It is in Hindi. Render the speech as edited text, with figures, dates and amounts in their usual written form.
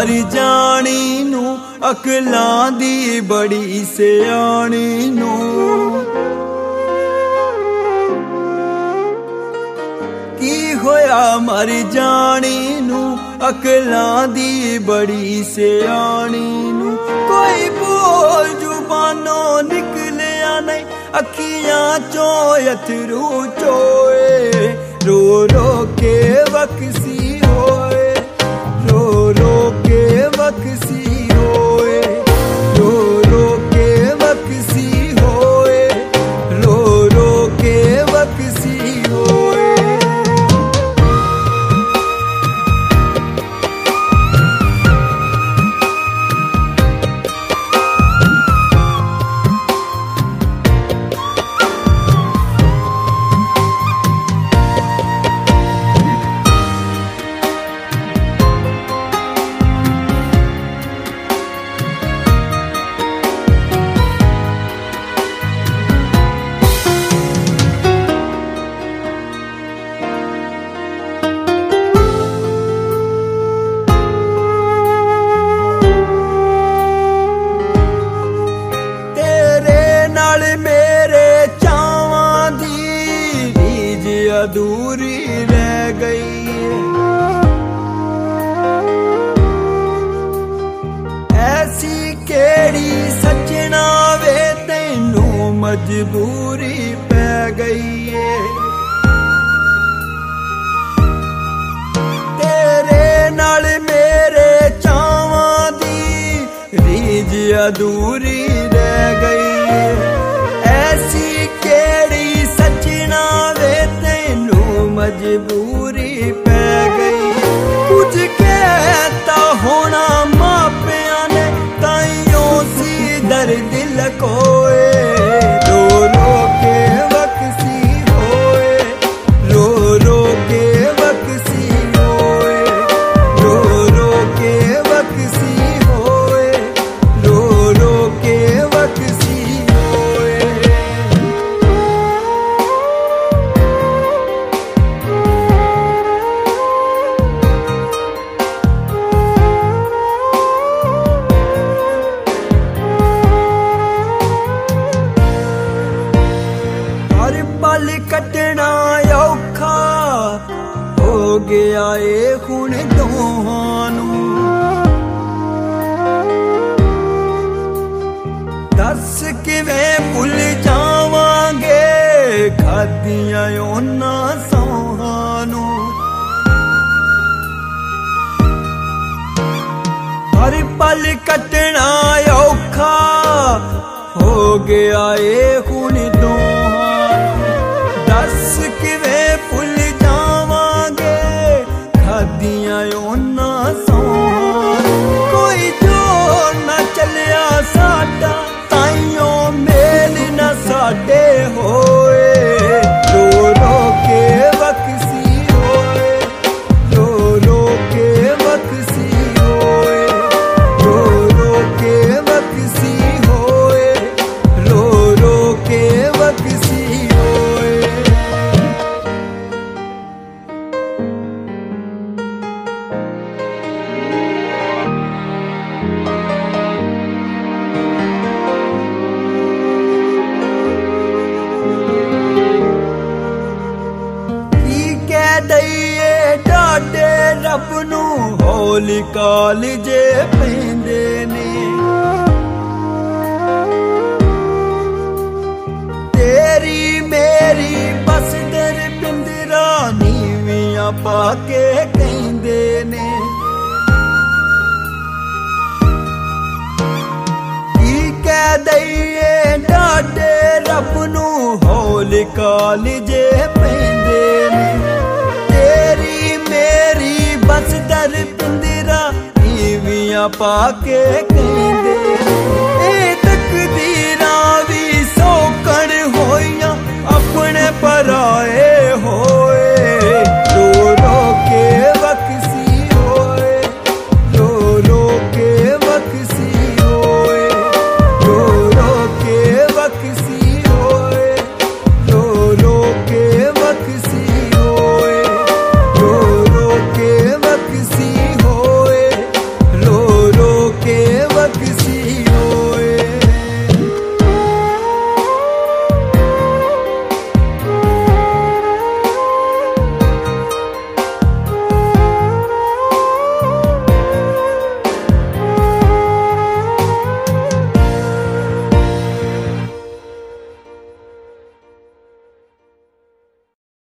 मर जानी नू अकलां दी बड़ी सियाणी नू। की होया मर जानी नू अकलां दी बड़ी सियाणी नू। कोई बोल जुबानों निकलिया नहीं, अखियां चों अथरू चोए। रो रो के वक्सी होए, रो रो के वक्सी होए, रो रो के वक्सी होए, रो रो के वक्सी होए। अधूरी रह गई ऐसी केड़ी सजना वे तैनू मजबूरी पै गई है। तेरे नाल मेरे चावां दी रीज अधूरी रह गई है। ऐसी केड़ी सजना वे मजबूरी पै गई। कुछ कहता होना मापिया ने ताइयों सी दर्द लकोए। रो रो के वक्सी होए, रो रो के वक्सी होए, रो रो के वक्सी होए, रो रो के वक्सी होए। पल कटना औखा हो गया ए हुण दोहां नू। दस किवें भुल जावांगे खादियां उन्हां सौहां नू। हर पल कटना औखा हो गया ए हुण दोहां। दस किवें भुल जावांगे खादियां उन्हां सौहां। कोई जोर ना चलिया साडा ताइयों मेल ना साडे होए। रो रो के वक्सी होए, रो रो के वक्सी होए, रो रो के वक्सी होए, रो रो के वक्सी होए। दईए डाडे रब नू हौली कालजे पैंदे ने। तेरी मेरी बस दर पिंदरा नीवियां पाके कहंदे ने। की कह दईए डाडे रब नू हौली कालजे पैंदे ने। मेरी बस दर पिंदरा नीवियां पाके कहंदे। ए तकदीरां भी सौकण होइयां अपने पराए।